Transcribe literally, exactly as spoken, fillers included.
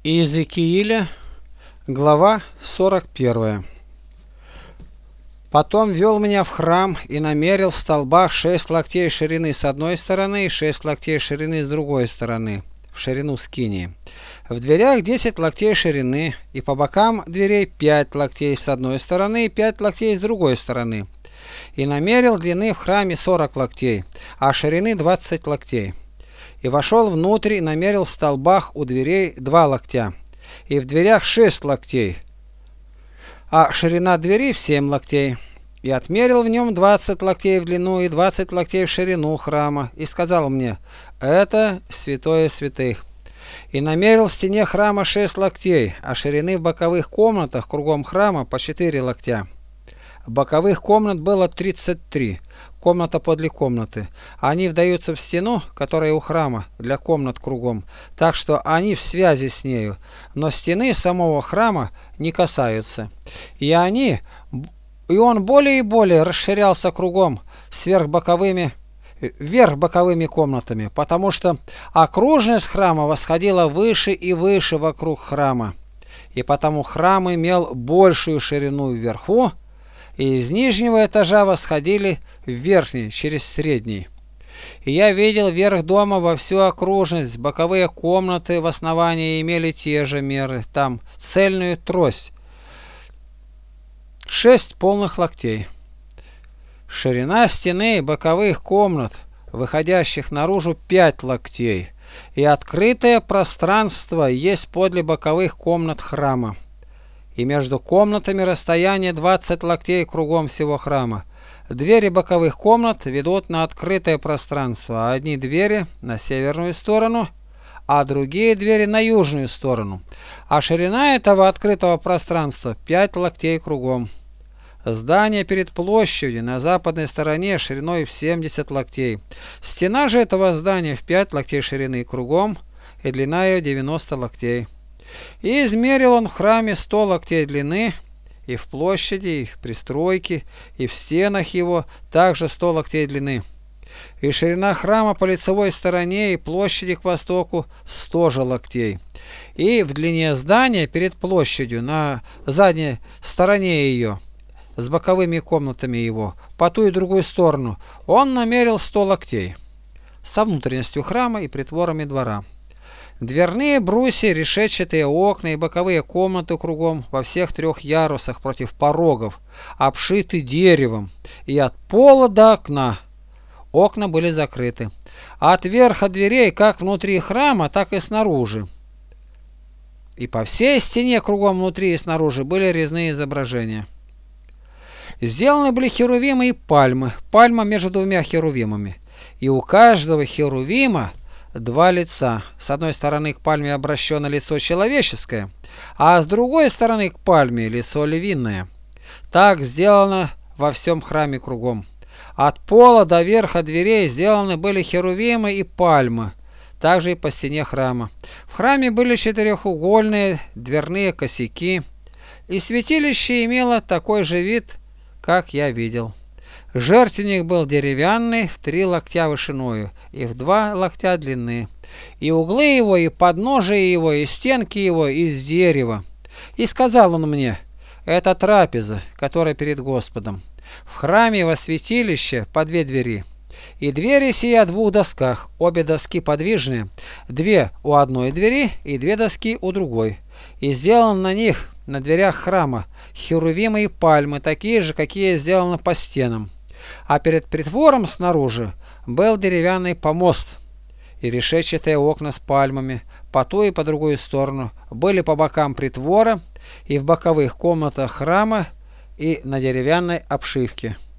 Иезекииля, глава сорок первая. Потом вел меня в храм и намерил в столбах шесть локтей ширины с одной стороны и шесть локтей ширины с другой стороны, в ширину скинии. В дверях десять локтей ширины, и по бокам дверей пять локтей с одной стороны и пять локтей с другой стороны. И намерил длины в храме сорок локтей, а ширины двадцать локтей. И вошел внутрь и намерил в столбах у дверей два локтя, и в дверях шесть локтей, а ширина двери в семь локтей. И отмерил в нем двадцать локтей в длину и двадцать локтей в ширину храма, и сказал мне: это святое святых. И намерил в стене храма шесть локтей, а ширины в боковых комнатах кругом храма по четыре локтя. Боковых комнат было тридцать три, комната подле комнаты. Они вдаются в стену, которая у храма, для комнат кругом, так что они в связи с нею, но стены самого храма не касаются. И они, и он более и более расширялся кругом сверх боковыми, вверх боковыми комнатами, потому что окружность храма восходила выше и выше вокруг храма. И потому храм имел большую ширину вверху, и из нижнего этажа восходили в верхний через средний. И я видел верх дома во всю окружность, боковые комнаты в основании имели те же меры, там цельную трость, шесть полных локтей. Ширина стены боковых комнат, выходящих наружу, пять локтей, и открытое пространство есть подле боковых комнат храма. И между комнатами расстояние двадцать локтей кругом всего храма. Двери боковых комнат ведут на открытое пространство, а одни двери на северную сторону, а другие двери на южную сторону. А ширина этого открытого пространства пять локтей кругом. Здание перед площадью на западной стороне шириной в семьдесят локтей. Стена же этого здания в пять локтей ширины кругом, и длина ее девяносто локтей. И измерил он в храме сто локтей длины, и в площади, и в пристройке, и в стенах его также сто локтей длины. И ширина храма по лицевой стороне и площади к востоку сто же локтей. И в длине здания перед площадью на задней стороне ее, с боковыми комнатами его, по ту и другую сторону, он намерил сто локтей, со внутренностью храма и притворами двора. Дверные брусья, решетчатые окна и боковые комнаты кругом во всех трех ярусах против порогов обшиты деревом, и от пола до окна окна были закрыты. От верха дверей как внутри храма, так и снаружи. И по всей стене кругом внутри и снаружи были резные изображения. Сделаны были херувимы и пальмы, пальма между двумя херувимами, и у каждого херувима два лица. С одной стороны к пальме обращено лицо человеческое, а с другой стороны к пальме лицо львиное. Так сделано во всем храме кругом. От пола до верха дверей сделаны были херувимы и пальмы, также и по стене храма. В храме были четырехугольные дверные косяки, и святилище имело такой же вид, как я видел. Жертвенник был деревянный, в три локтя вышиною и в два локтя длины, и углы его, и подножие его, и стенки его из дерева. И сказал он мне: это трапеза, которая перед Господом. В храме во святилище по две двери, и двери сии о двух досках, обе доски подвижные, две у одной двери и две доски у другой. И сделан на них, на дверях храма, херувимы и пальмы, такие же, какие сделаны по стенам. А перед притвором снаружи был деревянный помост, и решетчатые окна с пальмами по ту и по другую сторону были по бокам притвора и в боковых комнатах храма и на деревянной обшивке.